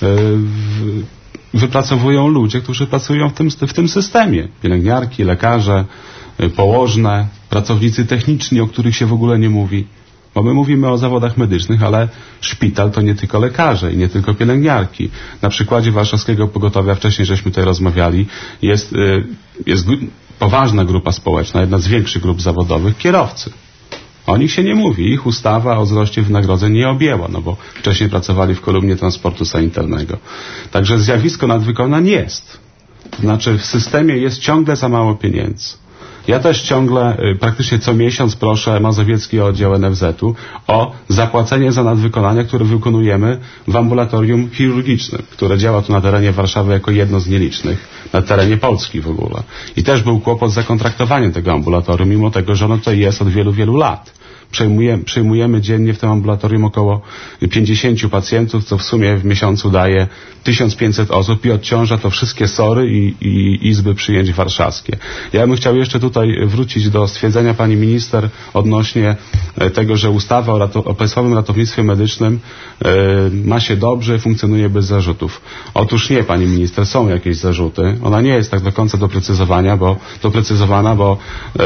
wypracowują ludzie, którzy pracują w tym systemie. Pielęgniarki, lekarze, położne, pracownicy techniczni, o których się w ogóle nie mówi. Bo my mówimy o zawodach medycznych, ale szpital to nie tylko lekarze i nie tylko pielęgniarki. Na przykładzie warszawskiego pogotowia, wcześniej żeśmy tutaj rozmawiali, jest poważna grupa społeczna, jedna z większych grup zawodowych, kierowcy. O nich się nie mówi. Ich ustawa o wzroście wynagrodzeń nie objęła, no bo wcześniej pracowali w kolumnie transportu sanitarnego. Także zjawisko nadwykonań jest. To znaczy w systemie jest ciągle za mało pieniędzy. Ja też ciągle, praktycznie co miesiąc proszę Mazowiecki Oddział NFZ-u o zapłacenie za nadwykonania, które wykonujemy w ambulatorium chirurgicznym, które działa tu na terenie Warszawy jako jedno z nielicznych, na terenie Polski w ogóle. I też był kłopot z zakontraktowaniem tego ambulatorium, mimo tego, że ono tutaj jest od wielu, wielu lat. Przyjmujemy dziennie w tym ambulatorium około 50 pacjentów, co w sumie w miesiącu daje 1500 osób i odciąża to wszystkie SOR-y i izby przyjęć warszawskie. Ja bym chciał jeszcze tutaj wrócić do stwierdzenia pani minister odnośnie tego, że ustawa o Państwowym Ratownictwie Medycznym ma się dobrze, funkcjonuje bez zarzutów. Otóż nie, pani minister, są jakieś zarzuty. Ona nie jest tak do końca doprecyzowana, bo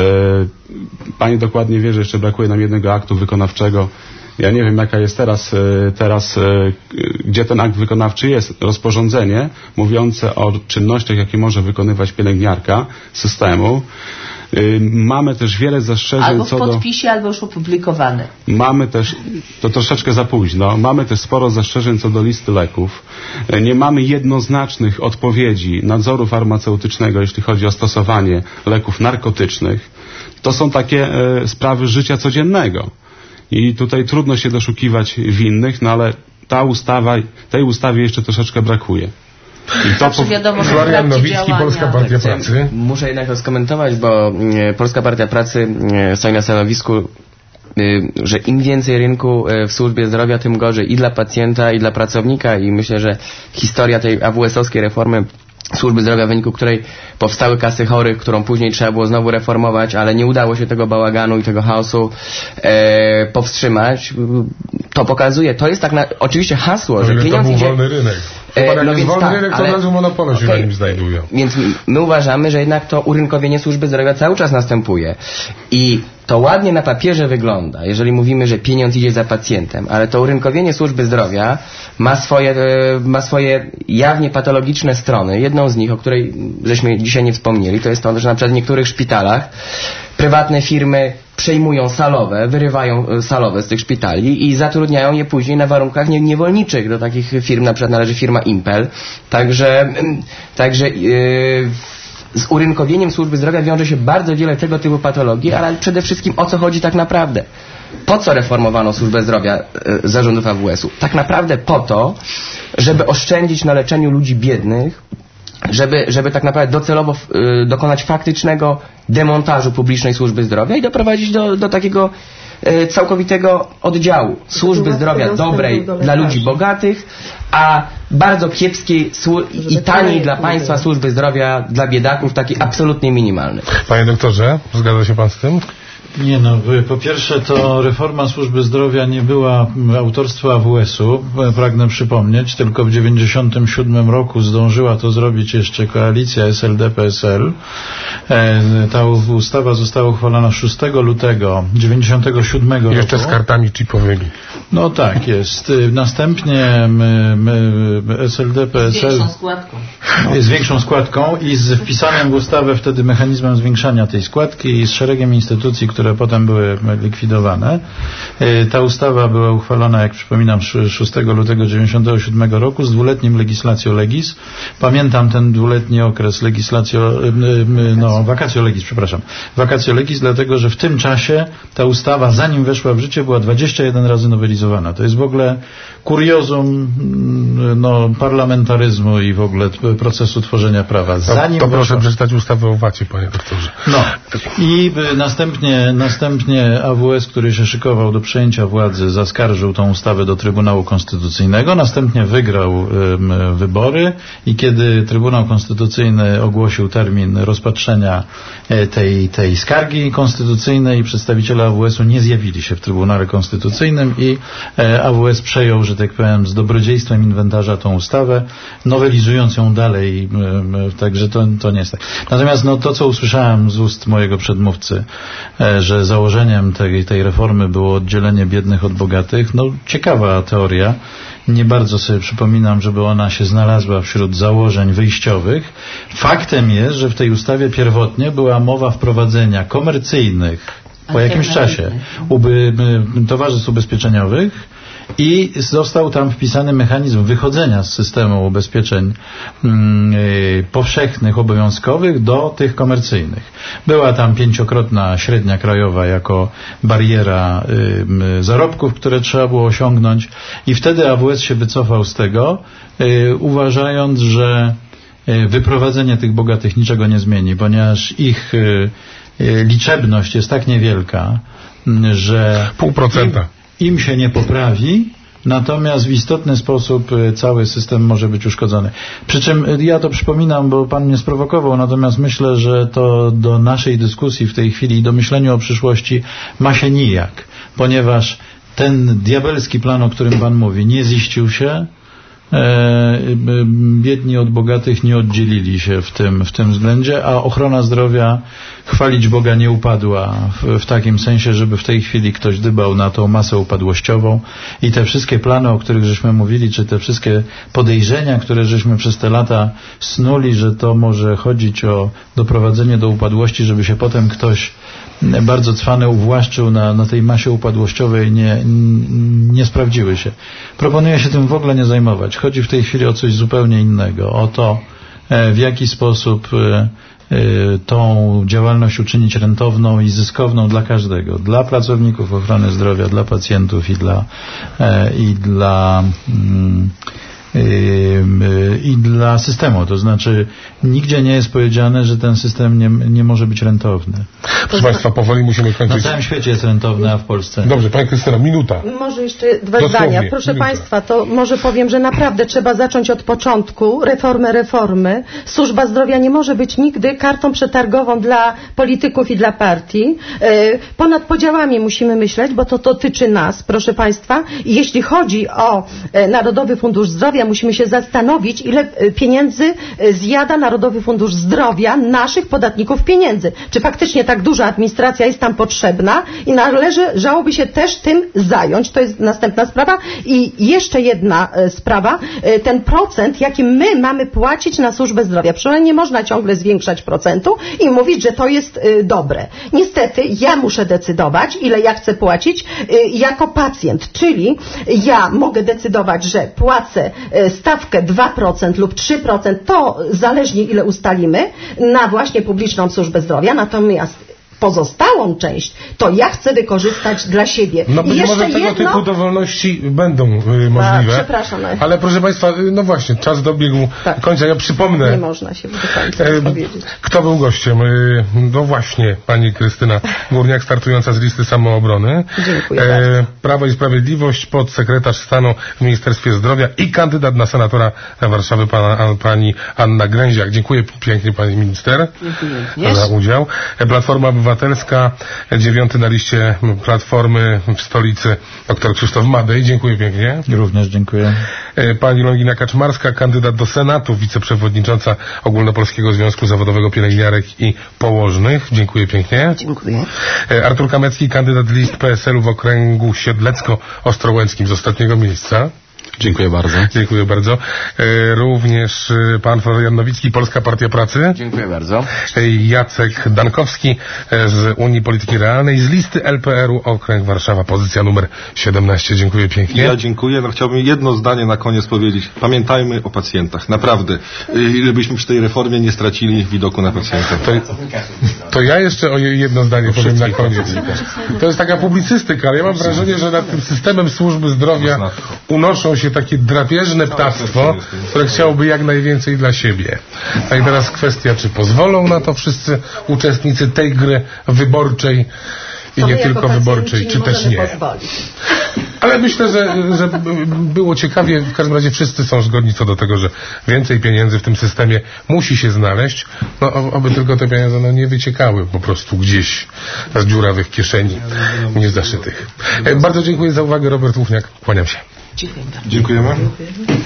pani dokładnie wie, że jeszcze brakuje nam jednego aktu wykonawczego. Ja nie wiem, jaka jest teraz gdzie ten akt wykonawczy jest. Rozporządzenie mówiące o czynnościach, jakie może wykonywać pielęgniarka systemu. Mamy też wiele zastrzeżeń albo w podpisie, albo już opublikowane. Mamy też, to troszeczkę za późno, mamy też sporo zastrzeżeń co do listy leków. Nie mamy jednoznacznych odpowiedzi nadzoru farmaceutycznego, jeśli chodzi o stosowanie leków narkotycznych. To są takie sprawy życia codziennego. I tutaj trudno się doszukiwać winnych, no ale tej ustawie jeszcze troszeczkę brakuje. I to wiadomo, że Florian Nowicki, Polska Partia Pracy. Muszę jednak to skomentować, bo Polska Partia Pracy stoi na stanowisku, że im więcej rynku w służbie zdrowia, tym gorzej i dla pacjenta, i dla pracownika, i myślę, że historia tej AWS-owskiej reformy służby zdrowia, w wyniku której powstały kasy chorych, którą później trzeba było znowu reformować, ale nie udało się tego bałaganu i tego chaosu powstrzymać. To pokazuje, to jest tak oczywiście hasło, że pieniądz idzie... wolny rynek. Jak jest wolny rynek, to od razu monopole się na nim znajdują. Więc my uważamy, że jednak to urynkowienie służby zdrowia cały czas następuje. I to ładnie na papierze wygląda, jeżeli mówimy, że pieniądz idzie za pacjentem, ale to urynkowienie służby zdrowia ma swoje jawnie patologiczne strony. Jedną z nich, o której żeśmy dzisiaj nie wspomnieli, to jest to, że na przykład w niektórych szpitalach prywatne firmy przejmują salowe, wyrywają salowe z tych szpitali i zatrudniają je później na warunkach niewolniczych. Do takich firm na przykład należy firma Impel. Także z urynkowieniem służby zdrowia wiąże się bardzo wiele tego typu patologii, ale przede wszystkim o co chodzi tak naprawdę. Po co reformowano służbę zdrowia zarządów AWS-u? Tak naprawdę po to, żeby oszczędzić na leczeniu ludzi biednych, żeby tak naprawdę docelowo dokonać faktycznego demontażu publicznej służby zdrowia i doprowadzić do takiego całkowitego oddziału służby zdrowia dobrej dla ludzi bogatych, a bardzo kiepskiej i taniej dla państwa służby zdrowia dla biedaków, takiej absolutnie minimalnej. Panie doktorze, zgadza się pan z tym? Nie no, po pierwsze to reforma służby zdrowia nie była autorstwa AWS-u, pragnę przypomnieć, tylko w 1997 roku zdążyła to zrobić jeszcze koalicja SLD-PSL. Ta ustawa została uchwalona 6 lutego 1997 roku. Jeszcze z kartami chipowymi. No tak jest. Następnie SLD-PSL z większą składką i z wpisanym w ustawę wtedy mechanizmem zwiększania tej składki i z szeregiem instytucji, które potem były likwidowane. Ta ustawa była uchwalona, jak przypominam, 6 lutego 1997 roku z dwuletnim legislatio legis. Pamiętam ten dwuletni okres vacatio legis, dlatego, że w tym czasie ta ustawa, zanim weszła w życie, była 21 razy nowelizowana. To jest w ogóle kuriozum parlamentaryzmu i w ogóle procesu tworzenia prawa. To proszę przeczytać ustawę o VAT-ie, panie doktorze. No i następnie AWS, który się szykował do przejęcia władzy, zaskarżył tą ustawę do Trybunału Konstytucyjnego, następnie wygrał wybory i kiedy Trybunał Konstytucyjny ogłosił termin rozpatrzenia tej skargi konstytucyjnej, przedstawiciele AWS-u nie zjawili się w Trybunale Konstytucyjnym i AWS przejął że tak powiem, z dobrodziejstwem inwentarza tą ustawę, nowelizując ją dalej, także to nie jest tak. Natomiast to, co usłyszałem z ust mojego przedmówcy, że założeniem tej reformy było oddzielenie biednych od bogatych, ciekawa teoria. Nie bardzo sobie przypominam, żeby ona się znalazła wśród założeń wyjściowych. Faktem jest, że w tej ustawie pierwotnie była mowa wprowadzenia komercyjnych po jakimś czasie towarzystw ubezpieczeniowych i został tam wpisany mechanizm wychodzenia z systemu ubezpieczeń powszechnych, obowiązkowych do tych komercyjnych. Była tam 5-krotna średnia krajowa jako bariera zarobków, które trzeba było osiągnąć i wtedy AWS się wycofał z tego, uważając, że wyprowadzenie tych bogatych niczego nie zmieni, ponieważ ich liczebność jest tak niewielka, że 0,5% im się nie poprawi, natomiast w istotny sposób cały system może być uszkodzony. Przy czym ja to przypominam, bo Pan mnie sprowokował, natomiast myślę, że to do naszej dyskusji w tej chwili i do myślenia o przyszłości ma się nijak, ponieważ ten diabelski plan, o którym Pan mówi, nie ziścił się. Biedni od bogatych nie oddzielili się w tym względzie, a ochrona zdrowia, chwalić Boga, nie upadła w takim sensie, żeby w tej chwili ktoś dbał na tą masę upadłościową i te wszystkie plany, o których żeśmy mówili, czy te wszystkie podejrzenia, które żeśmy przez te lata snuli, że to może chodzić o doprowadzenie do upadłości, żeby się potem ktoś bardzo cwany uwłaszczył na tej masie upadłościowej, nie sprawdziły się. Proponuję się tym w ogóle nie zajmować. Chodzi w tej chwili o coś zupełnie innego, o to, w jaki sposób tą działalność uczynić rentowną i zyskowną dla każdego, dla pracowników ochrony zdrowia, dla pacjentów i dla systemu. To znaczy nigdzie nie jest powiedziane, że ten system nie może być rentowny. Proszę Państwa, powoli musimy kończyć. Na całym świecie jest rentowny, a w Polsce. Dobrze, Pani Krystyna, minuta. Może jeszcze dwa zdania. Proszę Państwa, to może powiem, że naprawdę trzeba zacząć od początku. Reformy. Służba zdrowia nie może być nigdy kartą przetargową dla polityków i dla partii. Ponad podziałami musimy myśleć, bo to dotyczy nas, proszę Państwa. I jeśli chodzi o Narodowy Fundusz Zdrowia, musimy się zastanowić, ile pieniędzy zjada Narodowy Fundusz Zdrowia, naszych podatników pieniędzy. Czy faktycznie tak duża administracja jest tam potrzebna i należałoby się też tym zająć. To jest następna sprawa. I jeszcze jedna sprawa. Ten procent, jaki my mamy płacić na służbę zdrowia. Przynajmniej nie można ciągle zwiększać procentu i mówić, że to jest dobre. Niestety ja muszę decydować, ile ja chcę płacić jako pacjent. Czyli ja mogę decydować, że płacę stawkę 2% lub 3%, to zależnie ile ustalimy, na właśnie publiczną służbę zdrowia, natomiast pozostałą część to ja chcę wykorzystać dla siebie. Być może tego typu dowolności będą możliwe. Przepraszam. Ale proszę Państwa, właśnie, czas dobiegł końca. Ja przypomnę. Nie można się do końca powiedzieć. Kto był gościem? Właśnie Pani Krystyna Górniak, startująca z listy Samoobrony. Dziękuję bardzo. Prawo i Sprawiedliwość, podsekretarz stanu w Ministerstwie Zdrowia i kandydat na senatora Warszawy, pani Anna Gręziak. Dziękuję pięknie Pani Minister za udział. Platforma Obywatelska, 9. na liście Platformy w stolicy dr Krzysztof Madej. Dziękuję pięknie. Również dziękuję. Pani Longina Kaczmarska, kandydat do Senatu, wiceprzewodnicząca Ogólnopolskiego Związku Zawodowego Pielęgniarek i Położnych. Dziękuję pięknie. Dziękuję. Artur Kamecki, kandydat list PSL-u w okręgu siedlecko-ostrołęckim z ostatniego miejsca. Dziękuję bardzo. Dziękuję bardzo. Również pan Florian Nowicki, Polska Partia Pracy. Dziękuję bardzo. Jacek Dankowski z Unii Polityki Realnej, z listy LPR-u Okręg Warszawa, pozycja numer 17. Dziękuję pięknie. Ja dziękuję. Chciałbym jedno zdanie na koniec powiedzieć. Pamiętajmy o pacjentach. Naprawdę. Żebyśmy przy tej reformie nie stracili widoku na pacjentach. To ja jeszcze o jedno zdanie powiem na koniec. To jest taka publicystyka, ale ja mam wrażenie, że nad tym systemem służby zdrowia unoszą się takie drapieżne ptactwo, które chciałoby jak najwięcej dla siebie. A i teraz kwestia, czy pozwolą na to wszyscy uczestnicy tej gry wyborczej i nie tylko wyborczej, czy też nie. Ale myślę, że było ciekawie. W każdym razie wszyscy są zgodni co do tego, że więcej pieniędzy w tym systemie musi się znaleźć. Oby tylko te pieniądze nie wyciekały po prostu gdzieś z dziurawych kieszeni niezaszytych. Bardzo dziękuję za uwagę. Robert Łuchniak. Kłaniam się. Dziękuję bardzo. Dziękujemy.